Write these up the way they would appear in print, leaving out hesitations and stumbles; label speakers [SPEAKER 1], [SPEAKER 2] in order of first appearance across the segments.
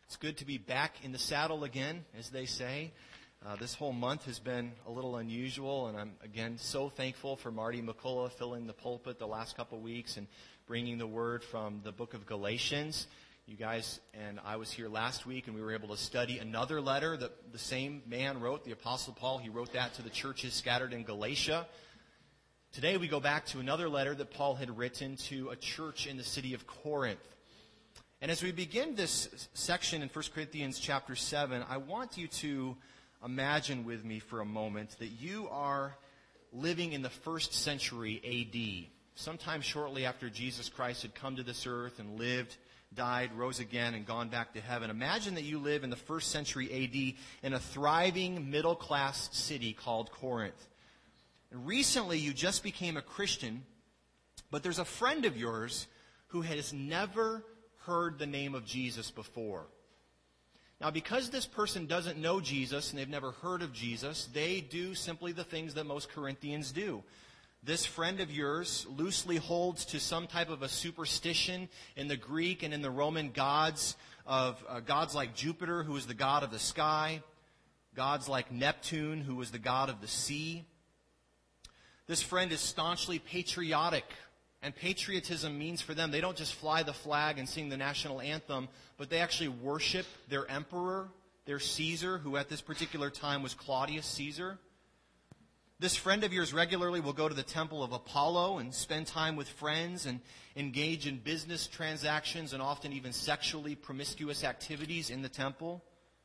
[SPEAKER 1] It's good to be back in the saddle again, as they say. This whole month has been a little unusual, and I'm, again, so thankful for Marty McCullough filling the pulpit the last couple of weeks and bringing the word from the book of Galatians. You guys and I was here last week, and we were able to study another letter that the same man wrote, the Apostle Paul. He wrote that to the churches scattered in Galatia. Today we go back to another letter that Paul had written to a church in the city of Corinth. And as we begin this section in 1 Corinthians chapter 7, I want you to imagine with me for a moment that you are living in the first century A.D., sometime shortly after Jesus Christ had come to this earth and lived, died, rose again, and gone back to heaven. Imagine that you live in the first century A.D. in a thriving middle-class city called Corinth. And recently you just became a Christian, but there's a friend of yours who has never heard the name of Jesus before. Now, because this person doesn't know Jesus and they've never heard of Jesus, they do simply the things that most Corinthians do. This friend of yours loosely holds to some type of a superstition in the Greek and in the Roman gods of gods like Jupiter, who is the god of the sky, gods like Neptune, who was the god of the sea. This friend is staunchly patriotic. And patriotism means for them, they don't just fly the flag and sing the national anthem, but they actually worship their emperor, their Caesar, who at this particular time was Claudius Caesar. This friend of yours regularly will go to the temple of Apollo and spend time with friends and engage in business transactions and often even sexually promiscuous activities in the temple.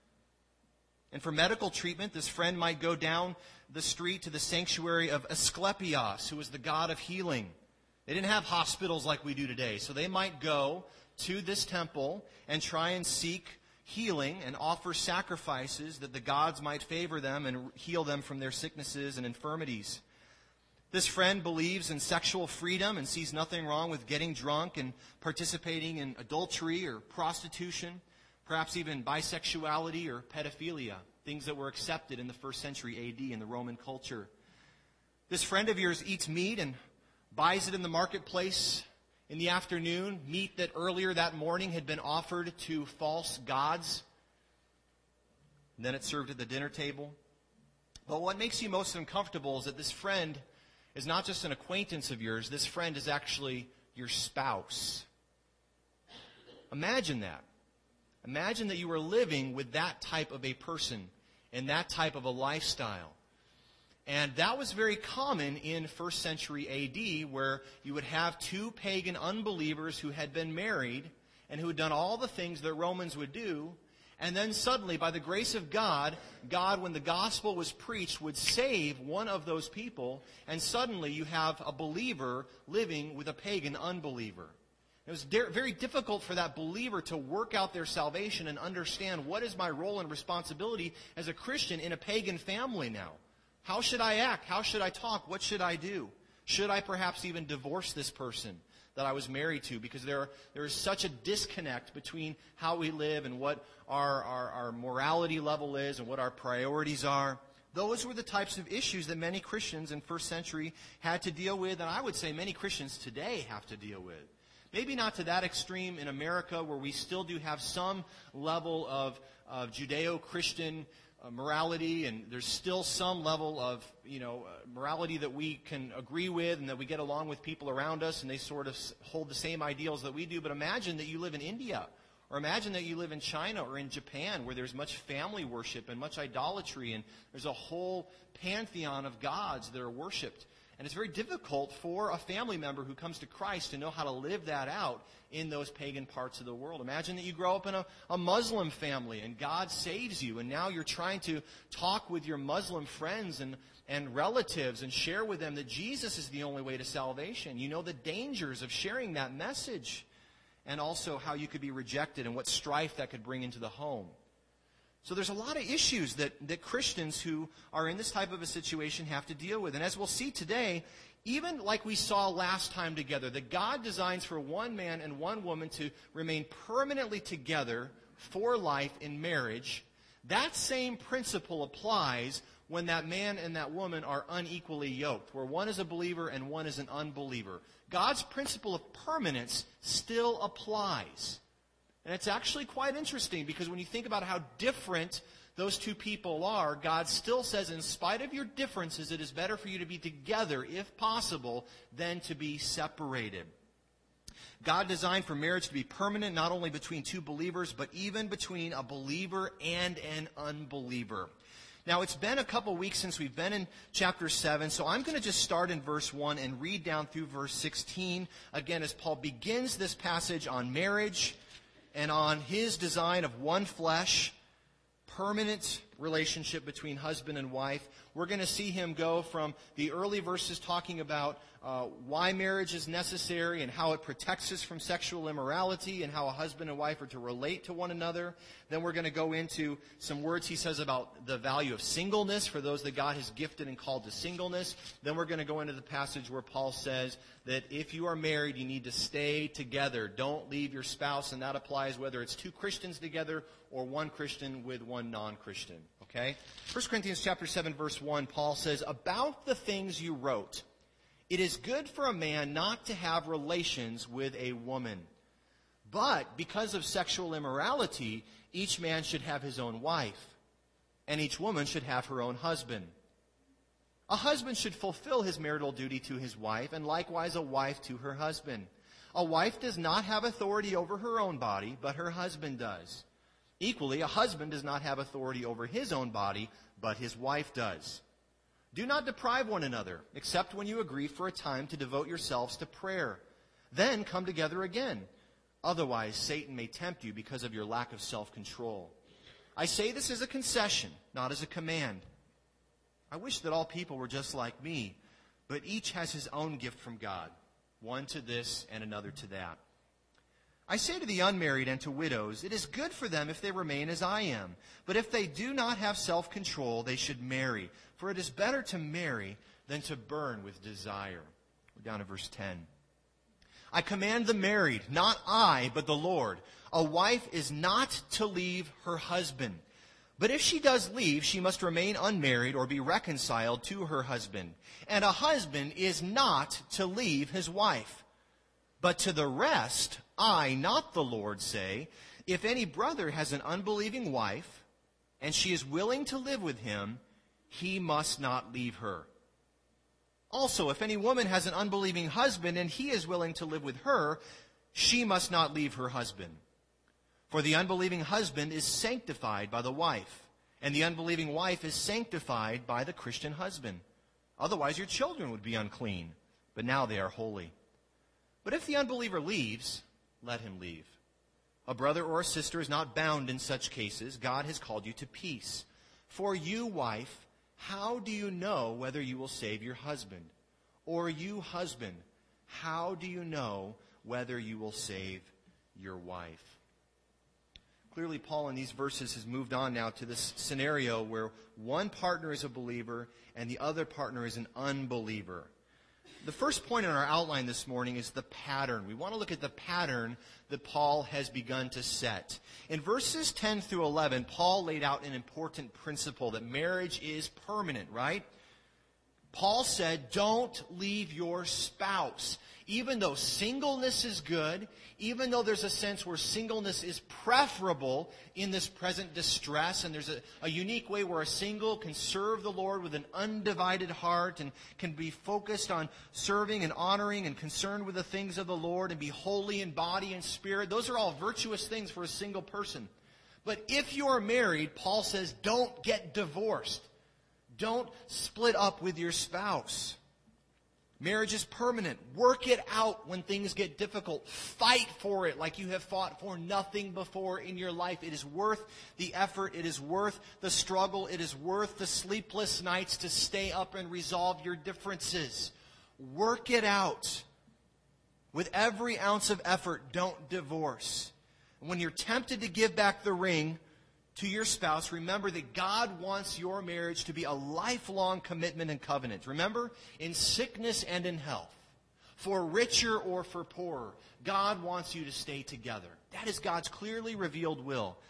[SPEAKER 1] And for medical treatment, this friend might go down the street to the sanctuary of Asclepios, who was the god of healing. They didn't have hospitals like we do today, so they might go to this temple and try and seek healing and offer sacrifices that the gods might favor them and heal them from their sicknesses and infirmities. This friend believes in sexual freedom and sees nothing wrong with getting drunk and participating in adultery or prostitution, perhaps even bisexuality or pedophilia, things that were accepted in the first century A.D. in the Roman culture. This friend of yours eats meat and buys it in the marketplace in the afternoon, meat that earlier that morning had been offered to false gods. And then it's served at the dinner table. But what makes you most uncomfortable is that this friend is not just an acquaintance of yours. This friend is actually your spouse. Imagine that. Imagine that you were living with that type of a person and that type of a lifestyle. And that was very common in first century A.D., where you would have two pagan unbelievers who had been married and who had done all the things that Romans would do. And then suddenly, by the grace of God, when the gospel was preached, would save one of those people. And suddenly you have a believer living with a pagan unbeliever. It was very difficult for that believer to work out their salvation and understand, what is my role and responsibility as a Christian in a pagan family now? How should I act? How should I talk? What should I do? Should I perhaps even divorce this person that I was married to? Because there is such a disconnect between how we live and what our morality level is and what our priorities are. Those were the types of issues that many Christians in first century had to deal with, and I would say many Christians today have to deal with. Maybe not to that extreme in America, where we still do have some level of Judeo-Christian morality, and there's still some level of morality that we can agree with and that we get along with people around us, and they sort of hold the same ideals that we do. But imagine that you live in India, or imagine that you live in China or in Japan, where there's much family worship and much idolatry, and there's a whole pantheon of gods that are worshipped. And it's very difficult for a family member who comes to Christ to know how to live that out in those pagan parts of the world. Imagine that you grow up in a Muslim family and God saves you, and now you're trying to talk with your Muslim friends and relatives and share with them that Jesus is the only way to salvation. You know the dangers of sharing that message, and also how you could be rejected and what strife that could bring into the home. So there's a lot of issues that Christians who are in this type of a situation have to deal with. And as we'll see today, even like we saw last time together, that God designs for one man and one woman to remain permanently together for life in marriage, that same principle applies when that man and that woman are unequally yoked, where one is a believer and one is an unbeliever. God's principle of permanence still applies. And it's actually quite interesting because when you think about how different those two people are, God still says, in spite of your differences, it is better for you to be together, if possible, than to be separated. God designed for marriage to be permanent, not only between two believers, but even between a believer and an unbeliever. Now, it's been a couple weeks since we've been in chapter 7, so I'm going to just start in verse 1 and read down through verse 16, again, as Paul begins this passage on marriage and on his design of one flesh, permanent relationship between husband and wife. We're going to see him go from the early verses talking about why marriage is necessary and how it protects us from sexual immorality and how a husband and wife are to relate to one another. Then we're going to go into some words he says about the value of singleness for those that God has gifted and called to singleness. Then we're going to go into the passage where Paul says that if you are married, you need to stay together. Don't leave your spouse, and that applies whether it's two Christians together or one Christian with one non-Christian. Okay? 1 Corinthians chapter 7, verse 1, Paul says, "About the things you wrote, it is good for a man not to have relations with a woman. But because of sexual immorality, each man should have his own wife, and each woman should have her own husband. A husband should fulfill his marital duty to his wife, and likewise a wife to her husband. A wife does not have authority over her own body, but her husband does. Equally, a husband does not have authority over his own body, but his wife does. Do not deprive one another, except when you agree for a time to devote yourselves to prayer. Then come together again. Otherwise, Satan may tempt you because of your lack of self-control. I say this as a concession, not as a command. I wish that all people were just like me, but each has his own gift from God, one to this and another to that. I say to the unmarried and to widows, it is good for them if they remain as I am. But if they do not have self-control, they should marry. For it is better to marry than to burn with desire." We're down to verse 10. "I command the married, not I, but the Lord. A wife is not to leave her husband. But if she does leave, she must remain unmarried or be reconciled to her husband. And a husband is not to leave his wife. But to the rest, I, not the Lord, say, if any brother has an unbelieving wife, and she is willing to live with him, he must not leave her. Also, if any woman has an unbelieving husband, and he is willing to live with her, she must not leave her husband. For the unbelieving husband is sanctified by the wife, and the unbelieving wife is sanctified by the Christian husband. Otherwise your children would be unclean, but now they are holy. But if the unbeliever leaves, let him leave. A brother or a sister is not bound in such cases. God has called you to peace. For you, wife, how do you know whether you will save your husband? Or you, husband, how do you know whether you will save your wife?" Clearly, Paul in these verses has moved on now to this scenario where one partner is a believer and the other partner is an unbeliever. The first point in our outline this morning is the pattern. We want to look at the pattern that Paul has begun to set. In verses 10 through 11, Paul laid out an important principle that marriage is permanent, right? Paul said, don't leave your spouse. Even though singleness is good, even though there's a sense where singleness is preferable in this present distress, and there's a unique way where a single can serve the Lord with an undivided heart and can be focused on serving and honoring and concerned with the things of the Lord and be holy in body and spirit. Those are all virtuous things for a single person. But if you are married, Paul says, don't get divorced. Don't split up with your spouse. Marriage is permanent. Work it out when things get difficult. Fight for it like you have fought for nothing before in your life. It is worth the effort. It is worth the struggle. It is worth the sleepless nights to stay up and resolve your differences. Work it out. With every ounce of effort, don't divorce. And when you're tempted to give back the ring to your spouse, remember that God wants your marriage to be a lifelong commitment and covenant. Remember, in sickness and in health, for richer or for poorer, God wants you to stay together. That is God's clearly revealed will.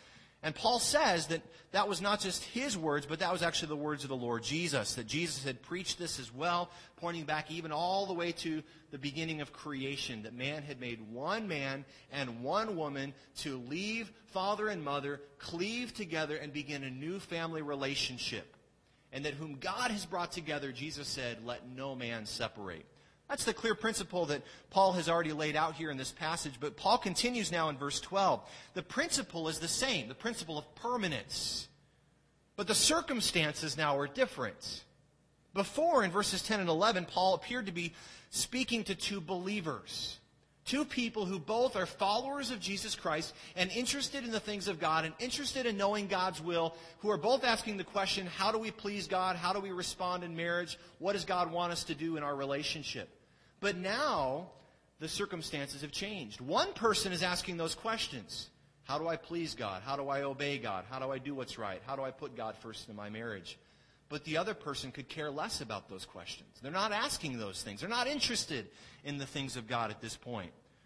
[SPEAKER 1] And Paul says that that was not just his words, but that was actually the words of the Lord Jesus, that Jesus had preached this as well, pointing back even all the way to the beginning of creation, that man had made one man and one woman to leave father and mother, cleave together, and begin a new family relationship. And that whom God has brought together, Jesus said, let no man separate. That's the clear principle that Paul has already laid out here in this passage. But Paul continues now in verse 12. The principle is the same, the principle of permanence. But the circumstances now are different. Before, in verses 10 and 11, Paul appeared to be speaking to two believers. Two people who both are followers of Jesus Christ and interested in the things of God and interested in knowing God's will, who are both asking the question, how do we please God? How do we respond in marriage? What does God want us to do in our relationship? But now, the circumstances have changed. One person is asking those questions. How do I please God? How do I obey God? How do I do what's right? How do I put God first in my marriage? But the other person could care less about those questions. They're not asking those things. They're not interested in the things of God at this point.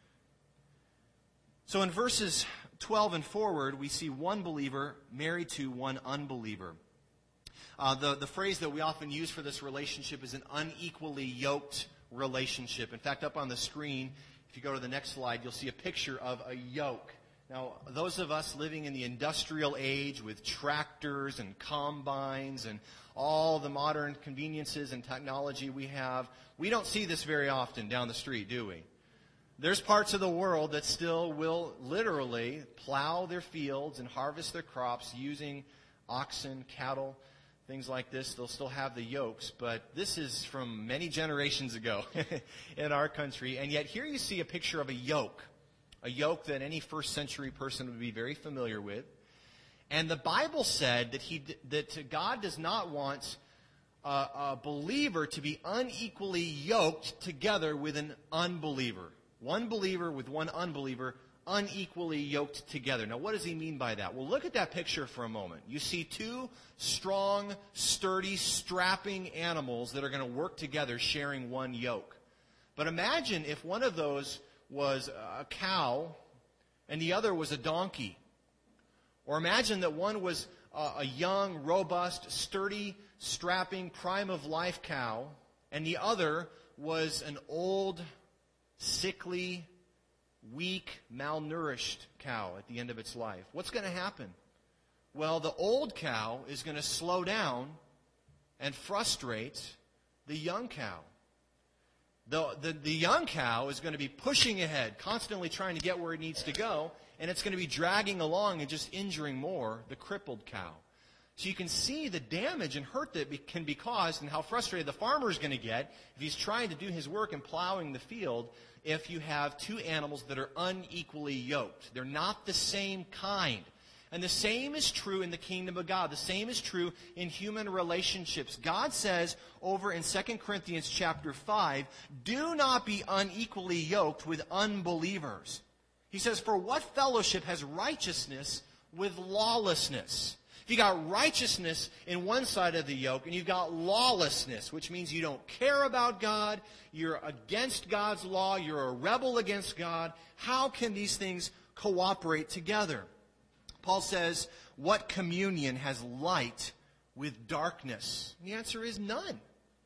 [SPEAKER 1] So in verses 12 and forward, we see one believer married to one unbeliever. The phrase that we often use for this relationship is an unequally yoked relationship. In fact, up on the screen, if you go to the next slide, you'll see a picture of a yoke. Now, those of us living in the industrial age with tractors and combines and all the modern conveniences and technology we have, we don't see this very often down the street, do we? There's parts of the world that still will literally plow their fields and harvest their crops using oxen, cattle, things like this. They'll still have the yokes, but this is from many generations ago in our country. And yet here you see a picture of a yoke that any first century person would be very familiar with. And the Bible said that God does not want a believer to be unequally yoked together with an unbeliever. One believer with one unbeliever unequally yoked together. Now, what does he mean by that? Well, look at that picture for a moment. You see two strong, sturdy, strapping animals that are going to work together sharing one yoke. But imagine if one of those was a cow and the other was a donkey. Or imagine that one was a young, robust, sturdy, strapping, prime-of-life cow, and the other was an old, sickly, weak, malnourished cow at the end of its life. What's going to happen? Well, the old cow is going to slow down and frustrate the young cow. The young cow is going to be pushing ahead, constantly trying to get where it needs to go, and it's going to be dragging along and just injuring more the crippled cow. So you can see the damage and hurt that can be caused and how frustrated the farmer is going to get if he's trying to do his work and plowing the field if you have two animals that are unequally yoked. They're not the same kind. And the same is true in the kingdom of God. The same is true in human relationships. God says over in 2 Corinthians chapter 5, do not be unequally yoked with unbelievers. He says, for what fellowship has righteousness with lawlessness? If you got righteousness in one side of the yoke and you've got lawlessness, which means you don't care about God, you're against God's law, you're a rebel against God, how can these things cooperate together? Paul says, what communion has light with darkness? And the answer is none.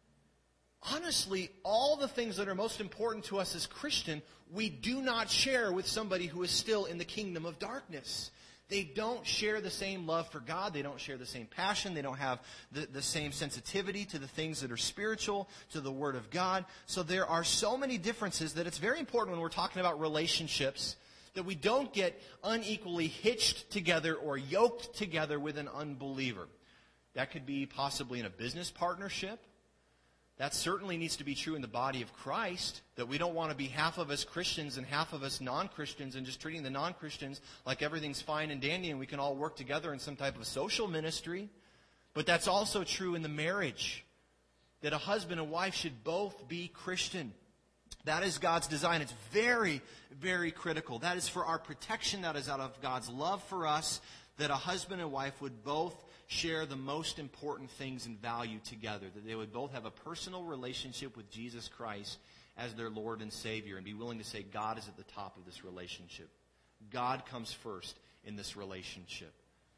[SPEAKER 1] Honestly, all the things that are most important to us as Christian, we do not share with somebody who is still in the kingdom of darkness. They don't share the same love for God. They don't share the same passion. They don't have the same sensitivity to the things that are spiritual, to the Word of God. So there are so many differences that it's very important when we're talking about relationships that we don't get unequally hitched together or yoked together with an unbeliever. That could be possibly in a business partnership. That certainly needs to be true in the body of Christ, that we don't want to be half of us Christians and half of us non-Christians and just treating the non-Christians like everything's fine and dandy and we can all work together in some type of social ministry. But that's also true in the marriage, that a husband and wife should both be Christian. That is God's design. It's very, very critical. That is for our protection. That is out of God's love for us, that a husband and wife would both share the most important things and value together, that they would both have a personal relationship with Jesus Christ as their Lord and Savior and be willing to say God is at the top of this relationship. God comes first in this relationship.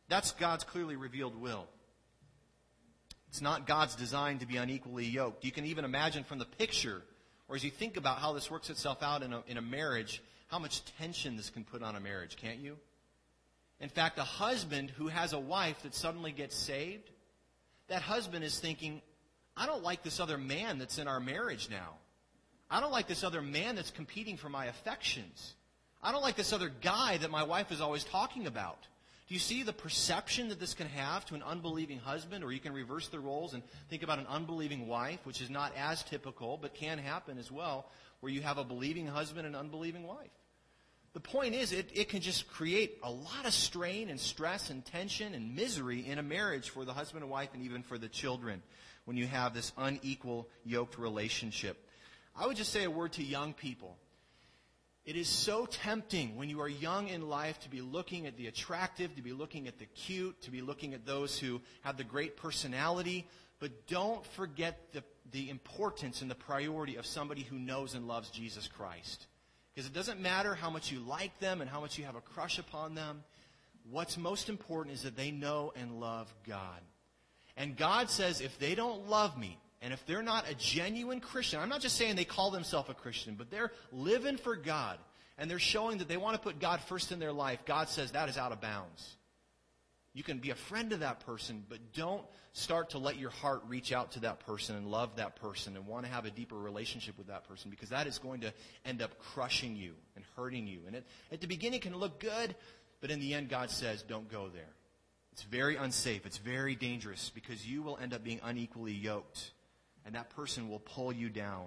[SPEAKER 1] That's God's clearly revealed will. It's not God's design to be unequally yoked. You can even imagine from the picture, or as you think about how this works itself out in a marriage, how much tension this can put on a marriage, can't you? In fact, a husband who has a wife that suddenly gets saved, that husband is thinking, I don't like this other man that's in our marriage now. I don't like this other man that's competing for my affections. I don't like this other guy that my wife is always talking about. Do you see the perception that this can have to an unbelieving husband? Or you can reverse the roles and think about an unbelieving wife, which is not as typical, but can happen as well, where you have a believing husband and an unbelieving wife. The point is, it can just create a lot of strain and stress and tension and misery in a marriage for the husband and wife and even for the children when you have this unequal, yoked relationship. I would just say a word to young people. It is so tempting when you are young in life to be looking at the attractive, to be looking at the cute, to be looking at those who have the great personality. But don't forget the importance and the priority of somebody who knows and loves Jesus Christ. Because it doesn't matter how much you like them and how much you have a crush upon them. What's most important is that they know and love God. And God says, if they don't love me, and if they're not a genuine Christian, I'm not just saying they call themselves a Christian, but they're living for God, and they're showing that they want to put God first in their life, God says that is out of bounds. You can be a friend to that person, but don't start to let your heart reach out to that person and love that person and want to have a deeper relationship with that person, because that is going to end up crushing you and hurting you. And at the beginning it can look good, but in the end God says, don't go there. It's very unsafe. It's very dangerous, because you will end up being unequally yoked. And that person will pull you down.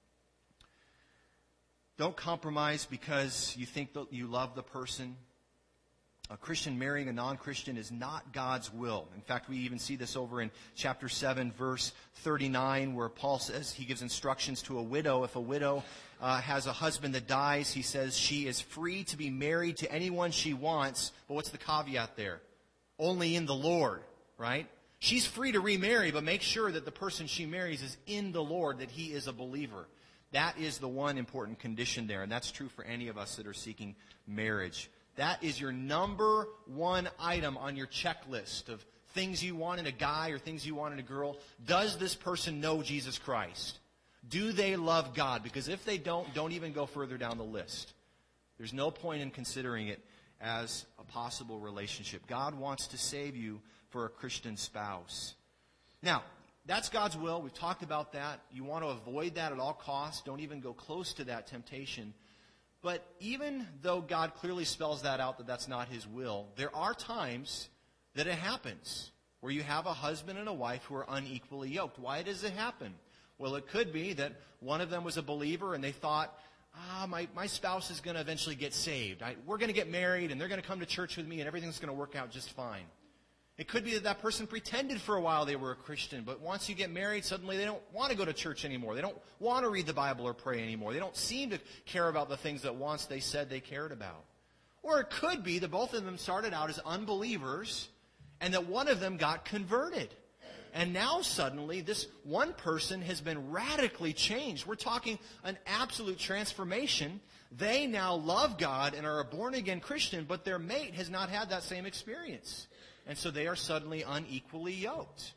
[SPEAKER 1] Don't compromise because you think that you love the person. A Christian marrying a non-Christian is not God's will. In fact, we even see this over in chapter 7, verse 39, where Paul says he gives instructions to a widow. If a widow has a husband that dies, he says she is free to be married to anyone she wants. But what's the caveat there? Only in the Lord, right? She's free to remarry, but make sure that the person she marries is in the Lord, that he is a believer. That is the one important condition there, and that's true for any of us that are seeking marriage. That is your number one item on your checklist of things you want in a guy or things you want in a girl. Does this person know Jesus Christ? Do they love God? Because if they don't even go further down the list. There's no point in considering it as a possible relationship. God wants to save you for a Christian spouse. Now, that's God's will. We've talked about that. You want to avoid that at all costs. Don't even go close to that temptation. But even though God clearly spells that out, that that's not his will, there are times that it happens where you have a husband and a wife who are unequally yoked. Why does it happen? Well, it could be that one of them was a believer and they thought, my spouse is going to eventually get saved. We're going to get married and they're going to come to church with me and everything's going to work out just fine. It could be that that person pretended for a while they were a Christian, but once you get married, suddenly they don't want to go to church anymore. They don't want to read the Bible or pray anymore. They don't seem to care about the things that once they said they cared about. Or it could be that both of them started out as unbelievers and that one of them got converted. And now suddenly this one person has been radically changed. We're talking an absolute transformation. They now love God and are a born-again Christian, but their mate has not had that same experience. And so they are suddenly unequally yoked.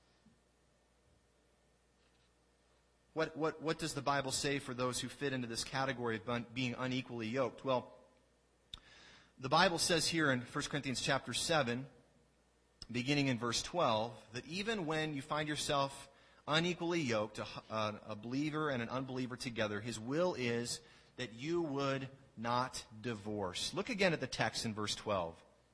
[SPEAKER 1] What does the Bible say for those who fit into this category of being unequally yoked? Well, the Bible says here in 1 Corinthians chapter 7, beginning in verse 12, that even when you find yourself unequally yoked, a believer and an unbeliever together, his will is that you would not divorce. Look again at the text in verse 12.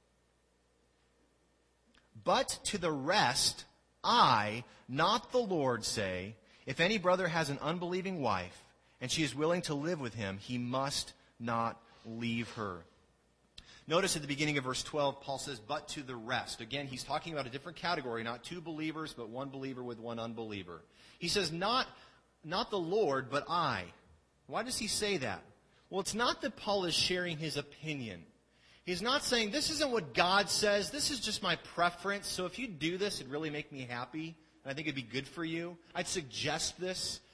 [SPEAKER 1] But to the rest, I, not the Lord, say, if any brother has an unbelieving wife, and she is willing to live with him, he must not leave her. Notice at the beginning of verse 12, Paul says, but to the rest. Again, he's talking about a different category, not two believers, but one believer with one unbeliever. He says, not the Lord, but I. Why does he say that? Well, it's not that Paul is sharing his opinion. He's not saying, this isn't what God says, this is just my preference, so if you do this, it'd really make me happy, and I think it'd be good for you. I'd suggest this.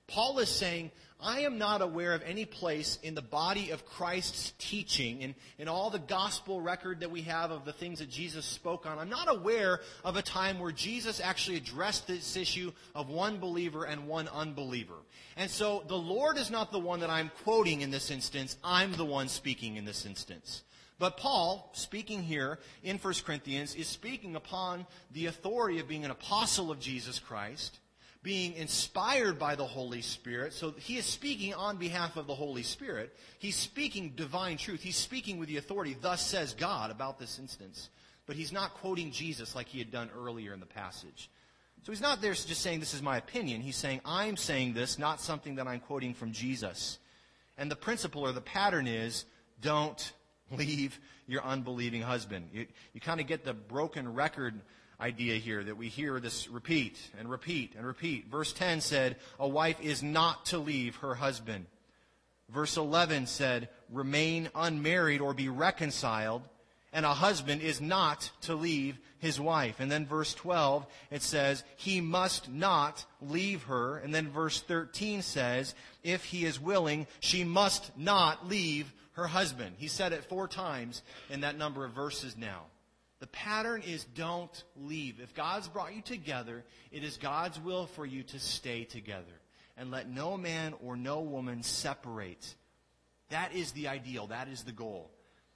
[SPEAKER 1] Paul is saying, I am not aware of any place in the body of Christ's teaching, in all the gospel record that we have of the things that Jesus spoke on. I'm not aware of a time where Jesus actually addressed this issue of one believer and one unbeliever. And so the Lord is not the one that I'm quoting in this instance. I'm the one speaking in this instance. But Paul, speaking here in 1 Corinthians, is speaking upon the authority of being an apostle of Jesus Christ, being inspired by the Holy Spirit. So he is speaking on behalf of the Holy Spirit. He's speaking divine truth. He's speaking with the authority, thus says God, about this instance. But he's not quoting Jesus like he had done earlier in the passage. So he's not there just saying, this is my opinion. He's saying, I'm saying this, not something that I'm quoting from Jesus. And the principle or the pattern is, don't leave your unbelieving husband. You kind of get the broken record idea here that we hear this repeat and repeat and repeat. Verse 10 said, a wife is not to leave her husband. Verse 11 said, remain unmarried or be reconciled. And a husband is not to leave his wife. And then verse 12, it says, he must not leave her. And then verse 13 says, if he is willing, she must not leave her husband. He said it 4 times in that number of verses now. The pattern is don't leave. If God's brought you together, it is God's will for you to stay together. And let no man or no woman separate. That is the ideal. That is the goal.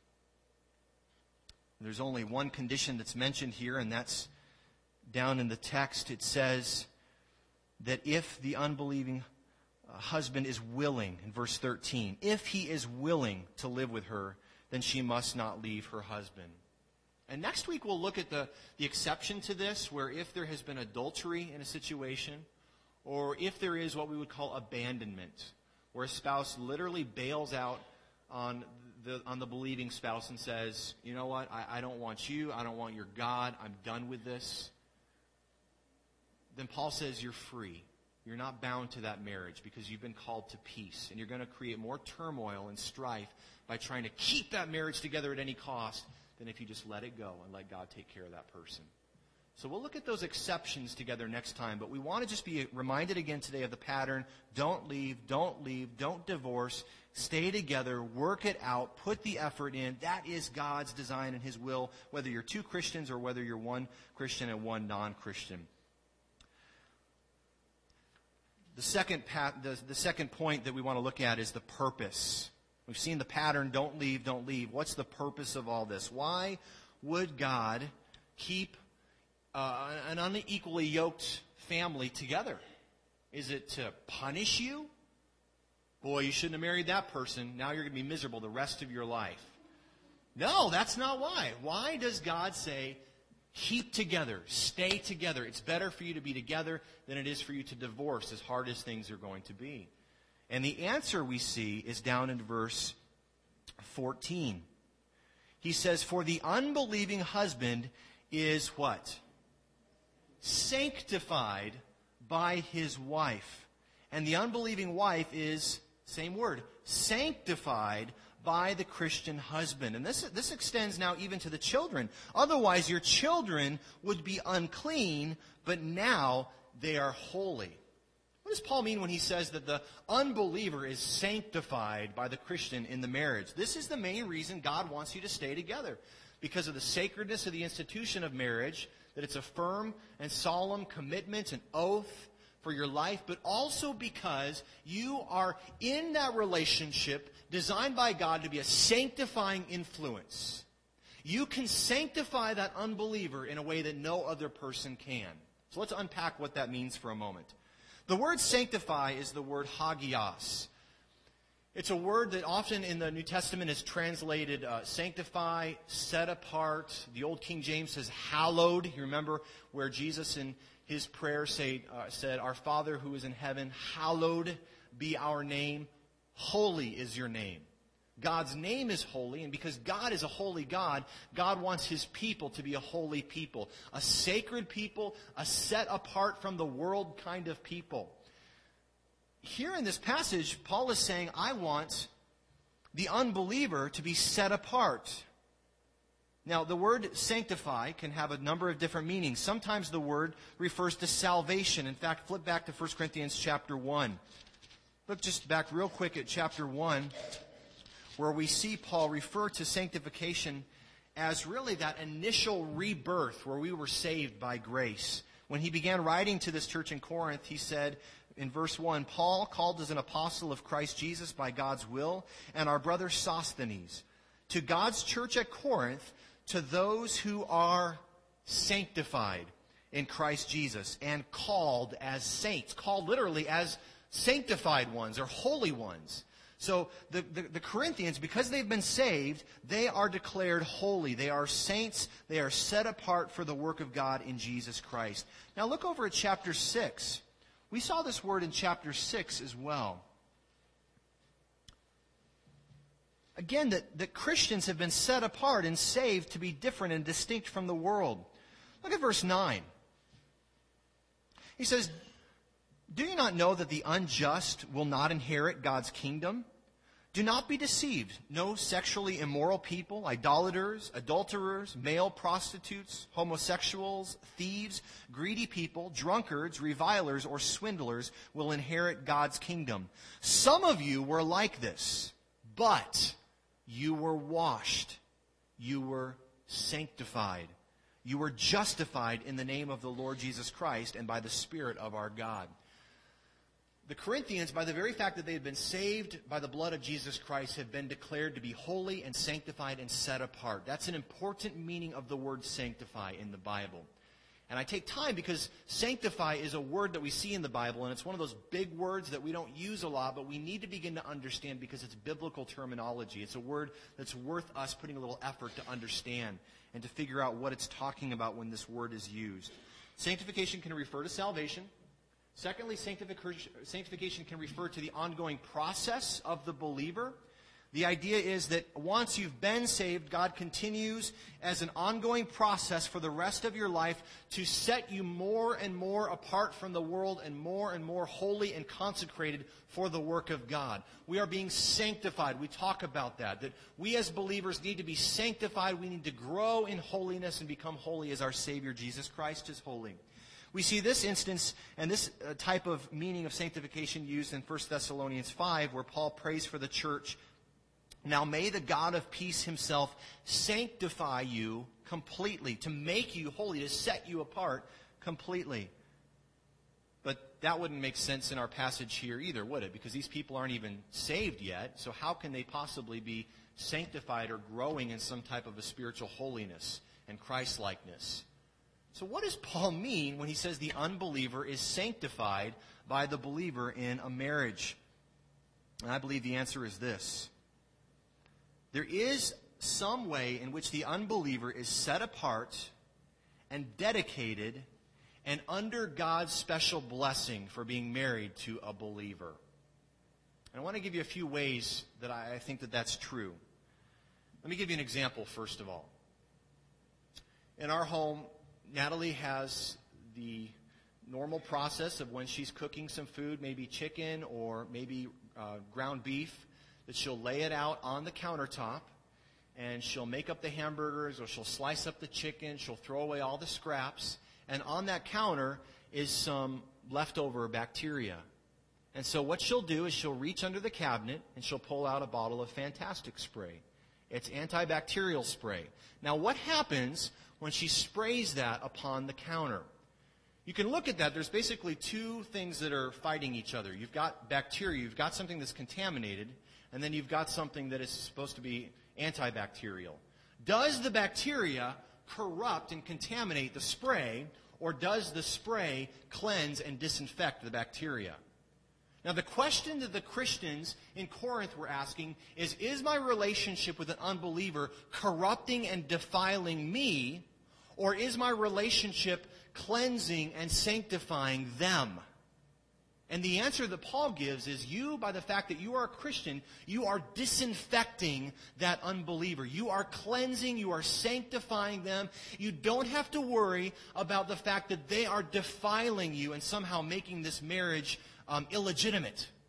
[SPEAKER 1] There's only one condition that's mentioned here, and that's down in the text. It says that if the unbelieving husband is willing, in verse 13, if he is willing to live with her, then she must not leave her husband. And next week we'll look at the exception to this, where if there has been adultery in a situation, or if there is what we would call abandonment, where a spouse literally bails out on the believing spouse and says, you know what, I don't want you, I don't want your God, I'm done with this. Then Paul says you're free. You're not bound to that marriage because you've been called to peace. And you're going to create more turmoil and strife by trying to keep that marriage together at any cost than if you just let it go and let God take care of that person. So we'll look at those exceptions together next time. But we want to just be reminded again today of the pattern. Don't leave, don't divorce. Stay together, work it out, put the effort in. That is God's design and His will, whether you're 2 Christians or whether you're 1 Christian and 1 non-Christian. The second point that we want to look at is the purpose. We've seen the pattern, don't leave, don't leave. What's the purpose of all this? Why would God keep an unequally yoked family together? Is it to punish you? Boy, you shouldn't have married that person. Now you're going to be miserable the rest of your life. No, that's not why. Why does God say, keep together, stay together? It's better for you to be together than it is for you to divorce, as hard as things are going to be. And the answer we see is down in verse 14. He says, for the unbelieving husband is what? Sanctified by his wife. And the unbelieving wife is, same word, sanctified by the Christian husband. And this extends now even to the children. Otherwise, your children would be unclean, but now they are holy. What does Paul mean when he says that the unbeliever is sanctified by the Christian in the marriage? This is the main reason God wants you to stay together. Because of the sacredness of the institution of marriage, that it's a firm and solemn commitment, an oath for your life, but also because you are in that relationship designed by God to be a sanctifying influence. You can sanctify that unbeliever in a way that no other person can. So let's unpack what that means for a moment. The word sanctify is the word hagios. It's a word that often in the New Testament is translated sanctify, set apart. The Old King James says hallowed. You remember where Jesus in his prayer said, our Father who is in heaven, hallowed be our name. Holy is your name. God's name is holy, and because God is a holy God, God wants His people to be a holy people, a sacred people, a set apart from the world kind of people. Here in this passage, Paul is saying, I want the unbeliever to be set apart. Now, the word sanctify can have a number of different meanings. Sometimes the word refers to salvation. In fact, flip back to 1 Corinthians chapter 1. Look just back real quick at chapter 1, where we see Paul refer to sanctification as really that initial rebirth where we were saved by grace. When he began writing to this church in Corinth, he said in verse 1, Paul, called as an apostle of Christ Jesus by God's will, and our brother Sosthenes, to God's church at Corinth, to those who are sanctified in Christ Jesus and called as saints, called literally as sanctified ones or holy ones. So the Corinthians, because they've been saved, they are declared holy. They are saints. They are set apart for the work of God in Jesus Christ. Now look over at chapter 6. We saw this word in chapter 6 as well. Again, that Christians have been set apart and saved to be different and distinct from the world. Look at verse 9. He says, do you not know that the unjust will not inherit God's kingdom? Do not be deceived. No sexually immoral people, idolaters, adulterers, male prostitutes, homosexuals, thieves, greedy people, drunkards, revilers, or swindlers will inherit God's kingdom. Some of you were like this, but you were washed, you were sanctified, you were justified in the name of the Lord Jesus Christ and by the Spirit of our God. The Corinthians, by the very fact that they had been saved by the blood of Jesus Christ, have been declared to be holy and sanctified and set apart. That's an important meaning of the word sanctify in the Bible. And I take time because sanctify is a word that we see in the Bible, and it's one of those big words that we don't use a lot, but we need to begin to understand because it's biblical terminology. It's a word that's worth us putting a little effort to understand and to figure out what it's talking about when this word is used. Sanctification can refer to salvation. Secondly, sanctification can refer to the ongoing process of the believer. The idea is that once you've been saved, God continues as an ongoing process for the rest of your life to set you more and more apart from the world and more holy and consecrated for the work of God. We are being sanctified. We talk about that we as believers need to be sanctified. We need to grow in holiness and become holy as our Savior Jesus Christ is holy. We see this instance and this type of meaning of sanctification used in 1 Thessalonians 5, where Paul prays for the church. Now may the God of peace himself sanctify you completely, to make you holy, to set you apart completely. But that wouldn't make sense in our passage here either, would it? Because these people aren't even saved yet, so how can they possibly be sanctified or growing in some type of a spiritual holiness and Christ-likeness? So what does Paul mean when he says the unbeliever is sanctified by the believer in a marriage? And I believe the answer is this. There is some way in which the unbeliever is set apart and dedicated and under God's special blessing for being married to a believer. And I want to give you a few ways that I think that that's true. Let me give you an example first of all. In our home, Natalie has the normal process of when she's cooking some food, maybe chicken or maybe ground beef, that she'll lay it out on the countertop and she'll make up the hamburgers or she'll slice up the chicken, she'll throw away all the scraps, and on that counter is some leftover bacteria. And so what she'll do is she'll reach under the cabinet and she'll pull out a bottle of Fantastic Spray. It's antibacterial spray. Now what happens when she sprays that upon the counter? You can look at that. There's basically two things that are fighting each other. You've got bacteria, you've got something that's contaminated, and then you've got something that is supposed to be antibacterial. Does the bacteria corrupt and contaminate the spray, or does the spray cleanse and disinfect the bacteria? Now, the question that the Christians in Corinth were asking is my relationship with an unbeliever corrupting and defiling me, or is my relationship cleansing and sanctifying them? And the answer that Paul gives is you, by the fact that you are a Christian, you are disinfecting that unbeliever. You are cleansing, you are sanctifying them. You don't have to worry about the fact that they are defiling you and somehow making this marriage illegitimate.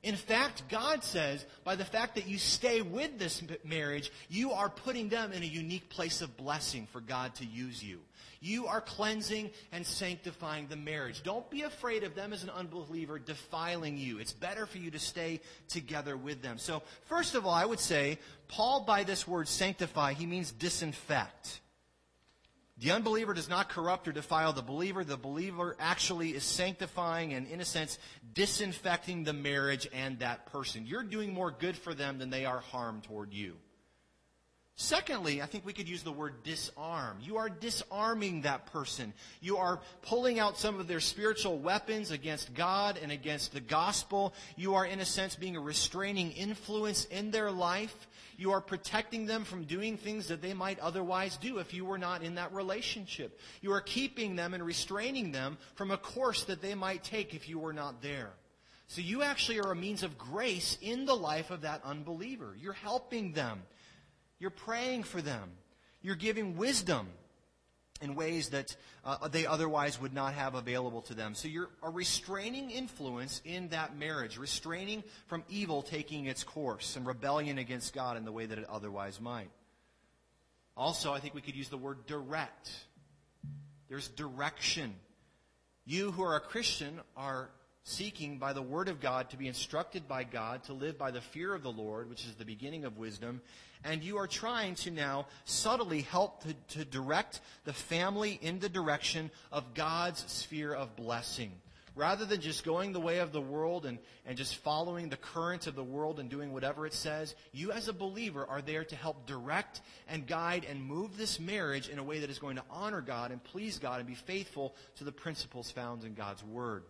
[SPEAKER 1] In fact, God says, by the fact that you stay with this marriage, you are putting them in a unique place of blessing for God to use you. You are cleansing and sanctifying the marriage. Don't be afraid of them as an unbeliever defiling you. It's better for you to stay together with them. So, first of all, I would say, Paul, by this word sanctify, he means disinfect. The unbeliever does not corrupt or defile the believer. The believer actually is sanctifying and, in a sense, disinfecting the marriage and that person. You're doing more good for them than they are harm toward you. Secondly, I think we could use the word disarm. You are disarming that person. You are pulling out some of their spiritual weapons against God and against the gospel. You are, in a sense, being a restraining influence in their life. You are protecting them from doing things that they might otherwise do if you were not in that relationship. You are keeping them and restraining them from a course that they might take if you were not there. So you actually are a means of grace in the life of that unbeliever. You're helping them. You're praying for them. You're giving wisdom in ways that they otherwise would not have available to them. So you're a restraining influence in that marriage, restraining from evil taking its course and rebellion against God in the way that it otherwise might. Also, I think we could use the word direct. There's direction. You who are a Christian are seeking by the Word of God to be instructed by God to live by the fear of the Lord, which is the beginning of wisdom. And you are trying to now subtly help to direct the family in the direction of God's sphere of blessing. Rather than just going the way of the world and just following the current of the world and doing whatever it says, you as a believer are there to help direct and guide and move this marriage in a way that is going to honor God and please God and be faithful to the principles found in God's Word.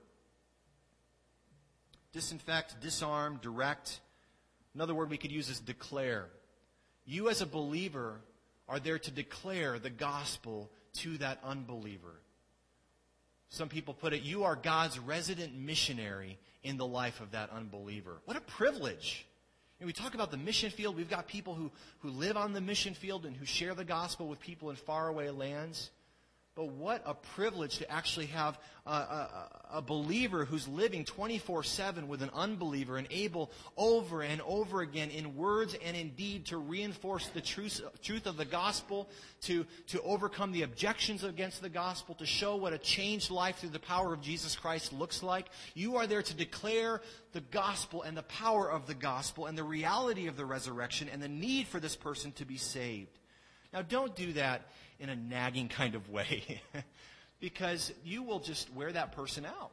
[SPEAKER 1] Disinfect, disarm, direct. Another word we could use is declare. You as a believer are there to declare the gospel to that unbeliever. Some people put it, you are God's resident missionary in the life of that unbeliever. What a privilege. And we talk about the mission field. We've got people who live on the mission field and who share the gospel with people in faraway lands. But what a privilege to actually have a believer who's living 24/7 with an unbeliever and able over and over again in words and in deed to reinforce the truth of the gospel, to overcome the objections against the gospel, to show what a changed life through the power of Jesus Christ looks like. You are there to declare the gospel and the power of the gospel and the reality of the resurrection and the need for this person to be saved. Now, don't do that in a nagging kind of way because you will just wear that person out.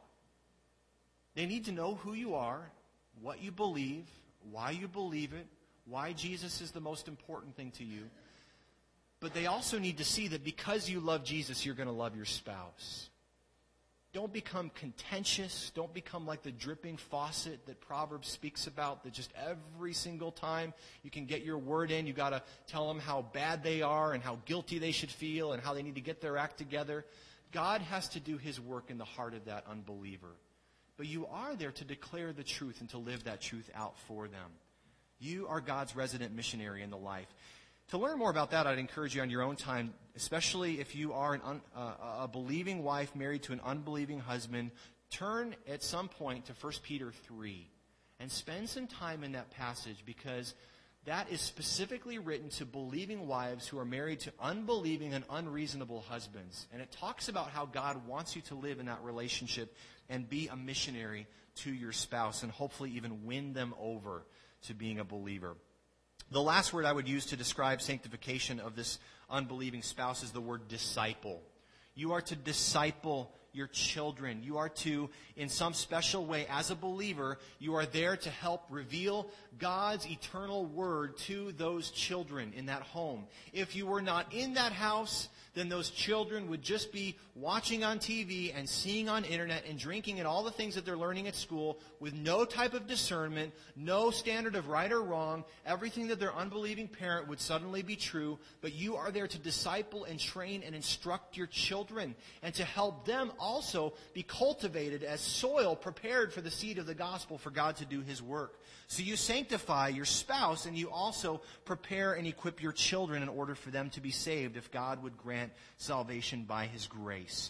[SPEAKER 1] They need to know who you are, what you believe, why you believe it, why Jesus is the most important thing to you. But they also need to see that because you love Jesus, you're going to love your spouse. Don't become contentious. Don't become like the dripping faucet that Proverbs speaks about, that just every single time you can get your word in, you got to tell them how bad they are and how guilty they should feel and how they need to get their act together. God has to do His work in the heart of that unbeliever. But you are there to declare the truth and to live that truth out for them. You are God's resident missionary in the life. To learn more about that, I'd encourage you on your own time, especially if you are a believing wife married to an unbelieving husband, turn at some point to 1 Peter 3 and spend some time in that passage because that is specifically written to believing wives who are married to unbelieving and unreasonable husbands. And it talks about how God wants you to live in that relationship and be a missionary to your spouse and hopefully even win them over to being a believer. The last word I would use to describe sanctification of this unbelieving spouse is the word disciple. You are to disciple your children. You are to, in some special way, as a believer, you are there to help reveal God's eternal word to those children in that home. If you were not in that house, then those children would just be watching on TV and seeing on internet and drinking and all the things that they're learning at school with no type of discernment, no standard of right or wrong. Everything that their unbelieving parent would suddenly be true, but you are there to disciple and train and instruct your children and to help them also be cultivated as soil prepared for the seed of the gospel for God to do His work. So you sanctify your spouse and you also prepare and equip your children in order for them to be saved if God would grant salvation by His grace.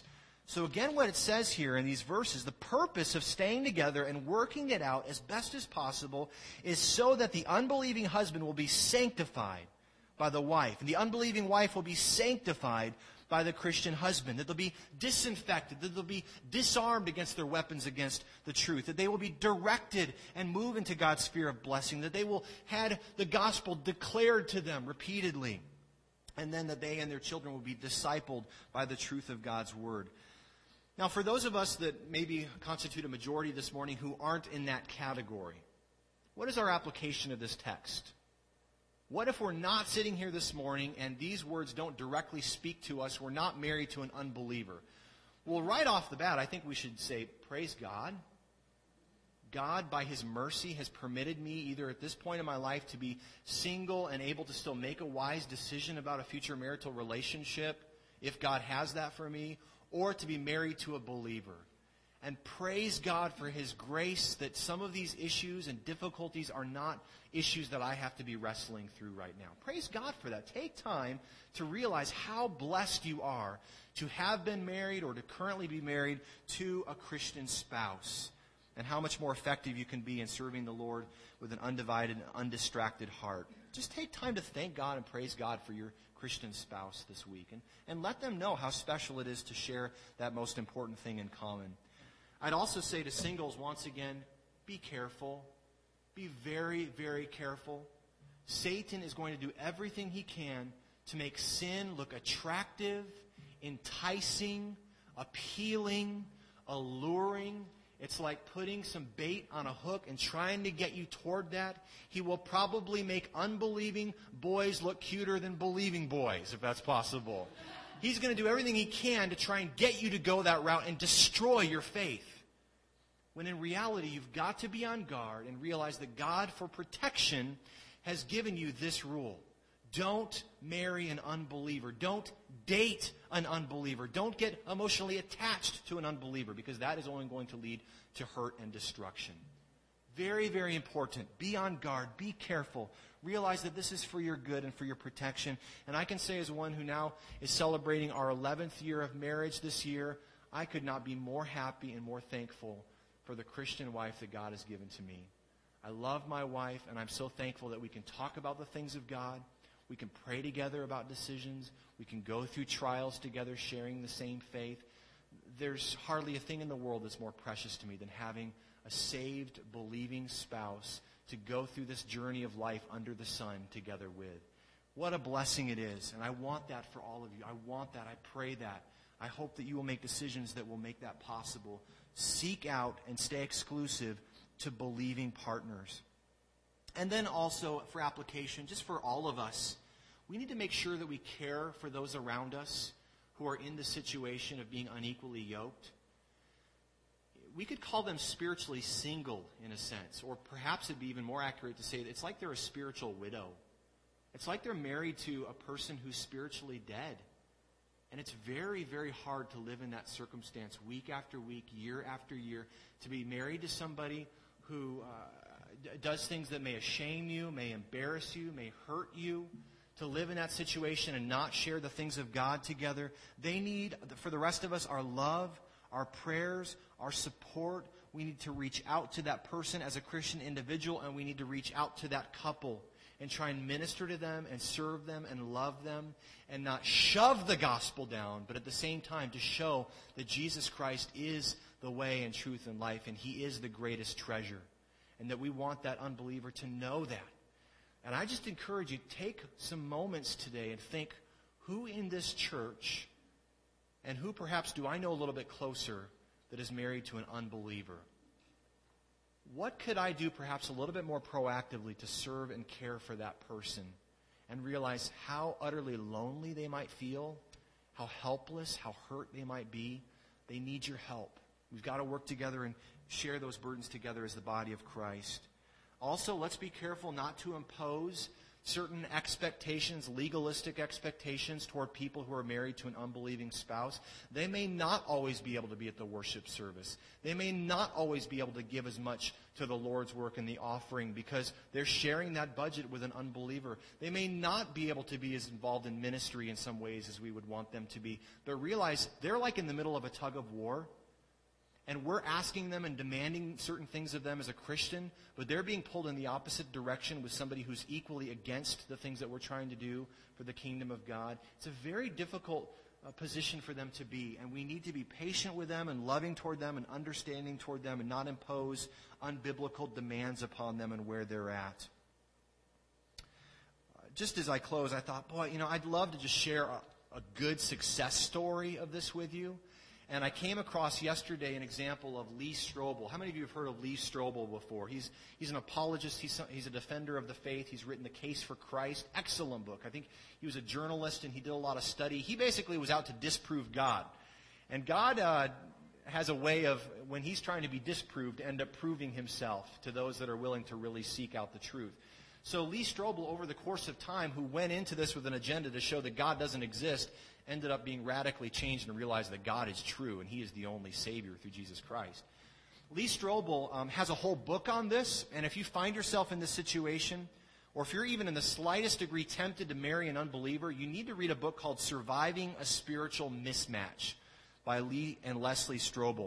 [SPEAKER 1] So again, what it says here in these verses, the purpose of staying together and working it out as best as possible is so that the unbelieving husband will be sanctified by the wife, and the unbelieving wife will be sanctified by the Christian husband, that they'll be disinfected, that they'll be disarmed against their weapons against the truth, that they will be directed and move into God's sphere of blessing, that they will have the gospel declared to them repeatedly, and then that they and their children will be discipled by the truth of God's word. Now, for those of us that maybe constitute a majority this morning who aren't in that category, what is our application of this text? What if we're not sitting here this morning and these words don't directly speak to us? We're not married to an unbeliever. Well, right off the bat, I think we should say, praise God. God, by His mercy, has permitted me either at this point in my life to be single and able to still make a wise decision about a future marital relationship, if God has that for me, or to be married to a believer. And praise God for His grace that some of these issues and difficulties are not issues that I have to be wrestling through right now. Praise God for that. Take time to realize how blessed you are to have been married or to currently be married to a Christian spouse, and how much more effective you can be in serving the Lord with an undivided and undistracted heart. Just take time to thank God and praise God for your Christian spouse this week, and let them know how special it is to share that most important thing in common. I'd also say to singles, once again, be careful. Be very, very careful. Satan is going to do everything he can to make sin look attractive, enticing, appealing, alluring. It's like putting some bait on a hook and trying to get you toward that. He will probably make unbelieving boys look cuter than believing boys, if that's possible. He's going to do everything he can to try and get you to go that route and destroy your faith. When in reality, you've got to be on guard and realize that God, for protection, has given you this rule. Don't marry an unbeliever. Don't date an unbeliever. Don't get emotionally attached to an unbeliever, because that is only going to lead to hurt and destruction. Very, very important. Be on guard. Be careful. Realize that this is for your good and for your protection. And I can say, as one who now is celebrating our 11th year of marriage this year, I could not be more happy and more thankful for the Christian wife that God has given to me. I love my wife, and I'm so thankful that we can talk about the things of God. We can pray together about decisions. We can go through trials together, sharing the same faith. There's hardly a thing in the world that's more precious to me than having a saved, believing spouse to go through this journey of life under the sun together with. What a blessing it is, and I want that for all of you. I want that. I pray that. I hope that you will make decisions that will make that possible. Seek out and stay exclusive to believing partners. And then also, for application, just for all of us, we need to make sure that we care for those around us who are in the situation of being unequally yoked. We could call them spiritually single, in a sense, or perhaps it'd be even more accurate to say that it's like they're a spiritual widow. It's like they're married to a person who's spiritually dead. And it's very, very hard to live in that circumstance week after week, year after year, to be married to somebody who does things that may shame you, may embarrass you, may hurt you, to live in that situation and not share the things of God together. They need, for the rest of us, our love, our prayers, our support. We need to reach out to that person as a Christian individual, and we need to reach out to that couple and try and minister to them and serve them and love them, and not shove the gospel down, but at the same time to show that Jesus Christ is the way and truth and life, and He is the greatest treasure, and that we want that unbeliever to know that. And I just encourage you, take some moments today and think, who in this church, and who perhaps do I know a little bit closer, that is married to an unbeliever? What could I do perhaps a little bit more proactively to serve and care for that person, and realize how utterly lonely they might feel, how helpless, how hurt they might be? They need your help. We've got to work together and share those burdens together as the body of Christ. Also, let's be careful not to impose certain expectations, legalistic expectations toward people who are married to an unbelieving spouse. They may not always be able to be at the worship service. They may not always be able to give as much to the Lord's work and the offering because they're sharing that budget with an unbeliever. They may not be able to be as involved in ministry in some ways as we would want them to be. But realize they're like in the middle of a tug of war. And we're asking them and demanding certain things of them as a Christian, but they're being pulled in the opposite direction with somebody who's equally against the things that we're trying to do for the kingdom of God. It's a very difficult position for them to be, and we need to be patient with them and loving toward them and understanding toward them and not impose unbiblical demands upon them and where they're at. Just as I close, I thought, boy, I'd love to just share a good success story of this with you. And I came across yesterday an example of Lee Strobel. How many of you have heard of Lee Strobel before? He's an apologist. He's a defender of the faith. He's written The Case for Christ. Excellent book. I think he was a journalist and he did a lot of study. He basically was out to disprove God. And God has a way of, when he's trying to be disproved, end up proving himself to those that are willing to really seek out the truth. So Lee Strobel, over the course of time, who went into this with an agenda to show that God doesn't exist, ended up being radically changed and realized that God is true and he is the only Savior through Jesus Christ. Lee Strobel has a whole book on this, and if you find yourself in this situation, or if you're even in the slightest degree tempted to marry an unbeliever, you need to read a book called Surviving a Spiritual Mismatch by Lee and Leslie Strobel.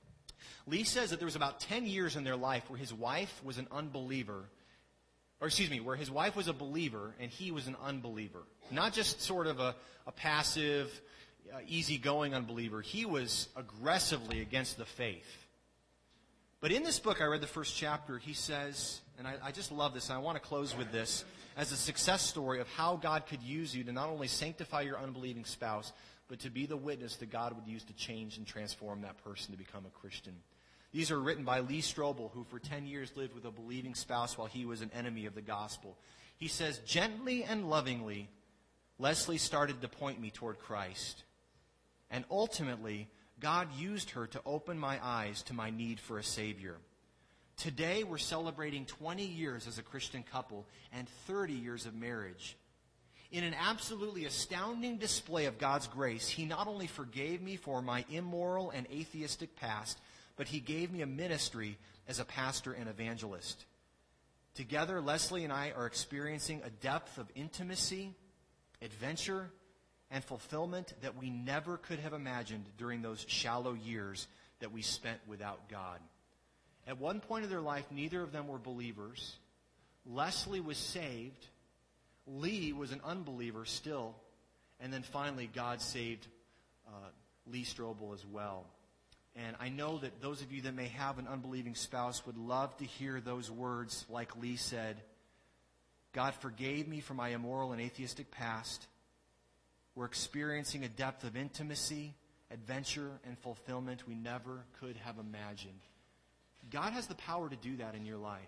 [SPEAKER 1] Lee says that there was about 10 years in their life where his wife was an unbeliever, where his wife was a believer and he was an unbeliever. Not just sort of a passive, easygoing unbeliever. He was aggressively against the faith. But in this book, I read the first chapter, he says, and I just love this, and I want to close with this, as a success story of how God could use you to not only sanctify your unbelieving spouse, but to be the witness that God would use to change and transform that person to become a Christian. These are written by Lee Strobel, who for 10 years lived with a believing spouse while he was an enemy of the gospel. He says, gently and lovingly, Leslie started to point me toward Christ. And ultimately, God used her to open my eyes to my need for a Savior. Today, we're celebrating 20 years as a Christian couple and 30 years of marriage. In an absolutely astounding display of God's grace, He not only forgave me for my immoral and atheistic past, but He gave me a ministry as a pastor and evangelist. Together, Leslie and I are experiencing a depth of intimacy, adventure, and fulfillment that we never could have imagined during those shallow years that we spent without God. At one point in their life, neither of them were believers. Leslie was saved. Lee was an unbeliever still. And then finally, God saved Lee Strobel as well. And I know that those of you that may have an unbelieving spouse would love to hear those words like Lee said, God forgave me for my immoral and atheistic past. We're experiencing a depth of intimacy, adventure, and fulfillment we never could have imagined. God has the power to do that in your life.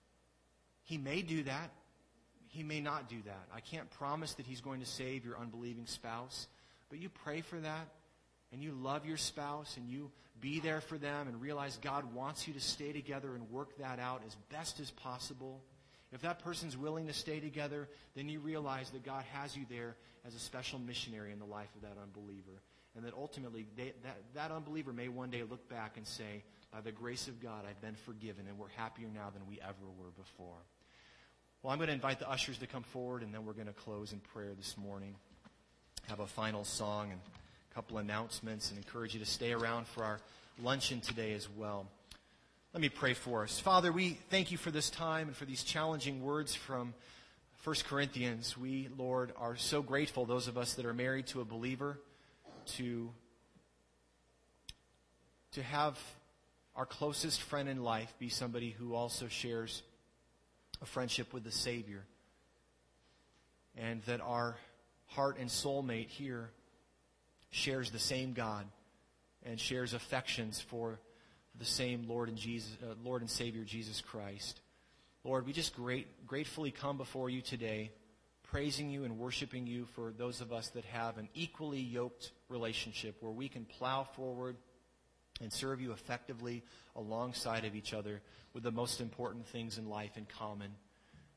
[SPEAKER 1] He may do that. He may not do that. I can't promise that He's going to save your unbelieving spouse, but you pray for that, and you love your spouse, and you be there for them, and realize God wants you to stay together and work that out as best as possible. If that person's willing to stay together, then you realize that God has you there as a special missionary in the life of that unbeliever. And that ultimately, that unbeliever may one day look back and say, by the grace of God, I've been forgiven, and we're happier now than we ever were before. Well, I'm going to invite the ushers to come forward, and then we're going to close in prayer this morning. Have a final song and a couple announcements, and encourage you to stay around for our luncheon today as well. Let me pray for us. Father, we thank you for this time and for these challenging words from 1 Corinthians. We, Lord, are so grateful, those of us that are married to a believer, to have our closest friend in life be somebody who also shares a friendship with the Savior. And that our heart and soulmate here shares the same God and shares affections for the same Lord and Savior Jesus Christ. Lord, we just gratefully come before you today, praising you and worshiping you for those of us that have an equally yoked relationship where we can plow forward and serve you effectively alongside of each other with the most important things in life in common.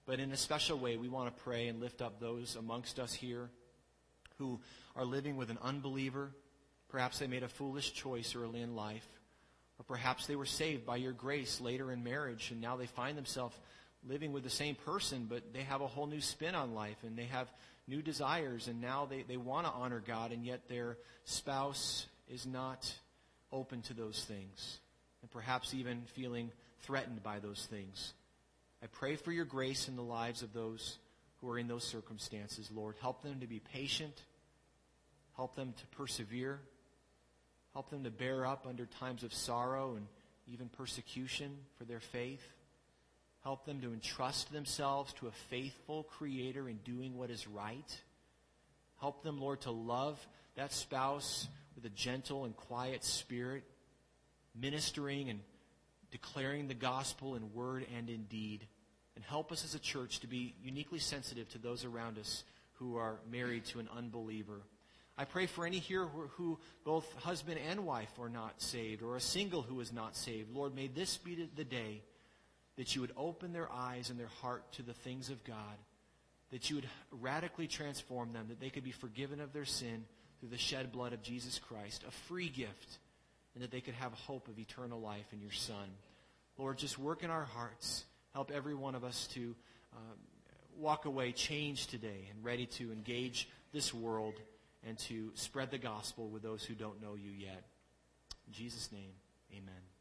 [SPEAKER 1] But in a special way, we want to pray and lift up those amongst us here who are living with an unbeliever. Perhaps they made a foolish choice early in life. Or perhaps they were saved by your grace later in marriage, and now they find themselves living with the same person, but they have a whole new spin on life, and they have new desires, and now they want to honor God, and yet their spouse is not open to those things, and perhaps even feeling threatened by those things. I pray for your grace in the lives of those who are in those circumstances, Lord. Help them to be patient. Help them to persevere. Help them to bear up under times of sorrow and even persecution for their faith. Help them to entrust themselves to a faithful Creator in doing what is right. Help them, Lord, to love that spouse with a gentle and quiet spirit, ministering and declaring the gospel in word and in deed. And help us as a church to be uniquely sensitive to those around us who are married to an unbeliever. I pray for any here who both husband and wife are not saved, or a single who is not saved. Lord, may this be the day that you would open their eyes and their heart to the things of God, that you would radically transform them, that they could be forgiven of their sin through the shed blood of Jesus Christ, a free gift, and that they could have hope of eternal life in your Son. Lord, just work in our hearts. Help every one of us to walk away changed today and ready to engage this world and to spread the gospel with those who don't know you yet. In Jesus' name, amen.